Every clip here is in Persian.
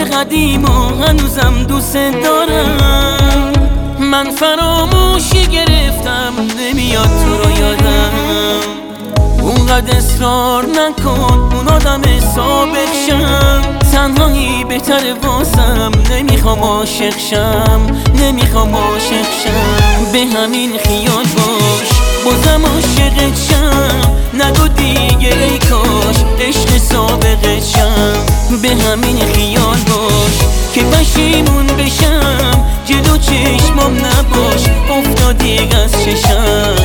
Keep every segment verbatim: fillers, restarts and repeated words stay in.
مثل قدیم و هنوزم دوست دارم. من فراموشی گرفتم نمیاد تو رو یادم. اونقدر اصرار نکن اون آدم سابق شم. تنهایی بهتره واسم، نمیخوام عاشق شم، نمیخوام عاشق شم. به همین خیال باش بازم عاشقت شم. نگو دیگه ای کاش عشق سابقت شم. به همین خیال باش که پشیمون بشم. جلو چشمام نباش افتادی از چشم.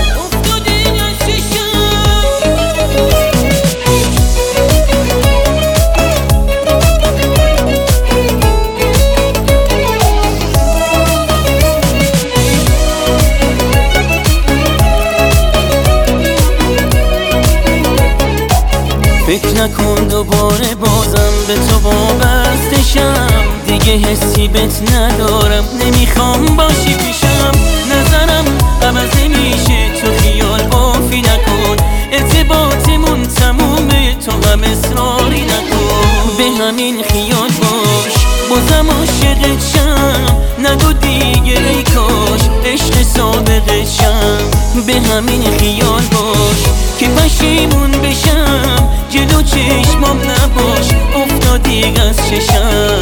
فکر نکن دوباره بازم به تو وابسته شم. دیگه حسی بهت ندارم، نمیخوام باشی پیشم. نظرم عوض میشه تو خیال بافی نکن. ارتباطمون تمومه تو هم اصراری نکن. به همین خیال باش بازم عاشقت شم. نگو دیگه ای کاش عشق سابقت شم. به همین خیال باش که پشیمون بشم. جلو چشمام نباش افتادی از چشم.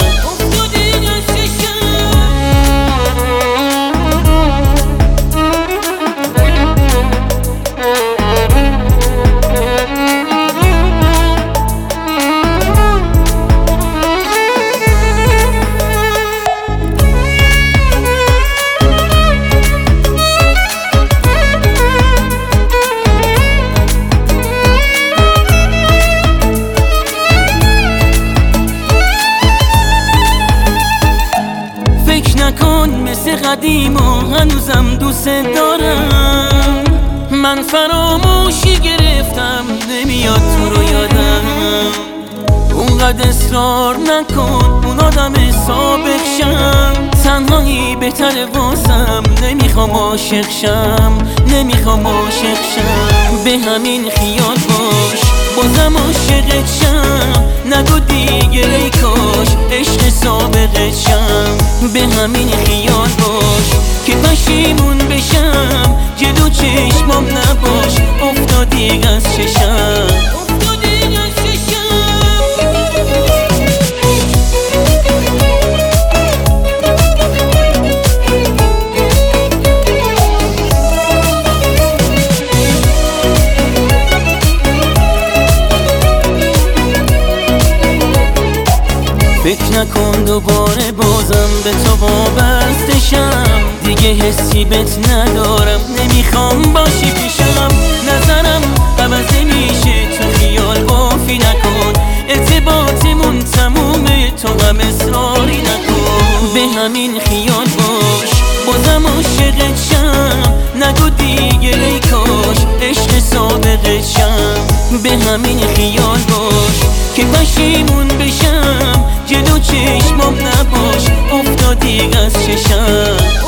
نکن مثل قدیم و هنوزم دوست دارم. من فراموشی گرفتم نمیاد تو رو یادم. اونقدر اصرار نکن اون آدم سابق شم. تنهایی بهتره واسم، نمیخوام عاشق شم، نمیخوام عاشق شم. به همین خیال باش بازم عاشقت شم. نگو دیگه ای کاش عشق سابقت شم. به همین خیال باش که پشیمون بشم. جلو چشمام نباش افتادی از چشم. فکر نکن دوباره بازم به تو وابسته شم. دیگه حسی بهت ندارم، نمیخوام باشی پیشم. نظرم عوض میشه تو خیال بافی نکن. ارتباطمون تمومه تو هم اصراری نکن. به همین خیال باش بازم عاشقت شم. نگو دیگه ای کاش عشق سابقت شم. به همین خیال باش که پشیمون بشم. جلو چشمام نباش افتادی از چشم.